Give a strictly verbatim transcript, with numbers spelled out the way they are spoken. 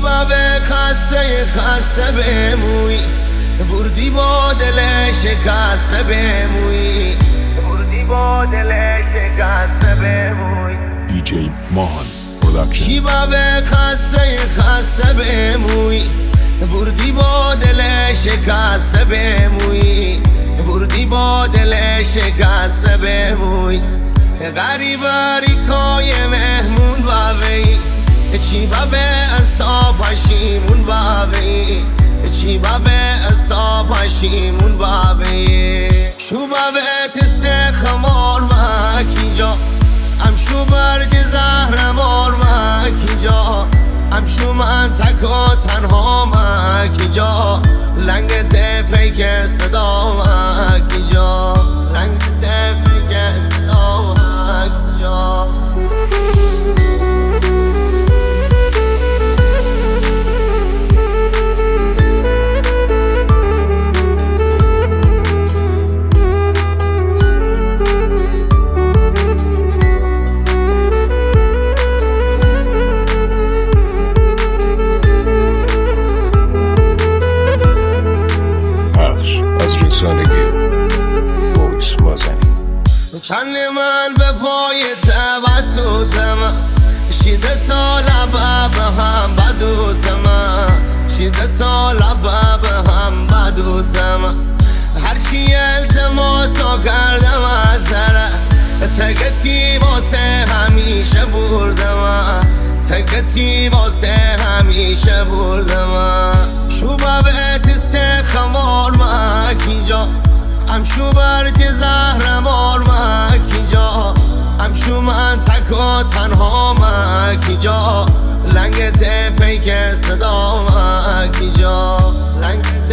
شیبا به خسته خسته بموی بردی با دل شکسته بموی بردی با دل شکسته بموی دی جی ماهان پروداکشن. شیبا به خسته خسته بموی بردی با دل شکسته بموی بردی با دل شکسته بموی غریباری کای مهمون باوی چی با به اصا پشیمون باوی چی با به اصا پشیمون باوی شو با به تست خمار مکی جا ام شو برگ زهر مار مکی جا ام شو من تک و تنها مکی جا لنگت پیک صدا مکی جا لنگت پیک صدا مکی جا چند من به پای توسطم شیده تا لبه به هم بدوتم شیده تا لبه به هم بدوتم هرچی التماسا کردم از سره تکتی واسه همیشه بردم تکتی واسه همیشه بردم شوبه به تست خمار مکی جا ام شو برگ زهر مار مکی جا ام شو من تک و تنها مکی جا لنگت پیک صدا مکی جا لنگت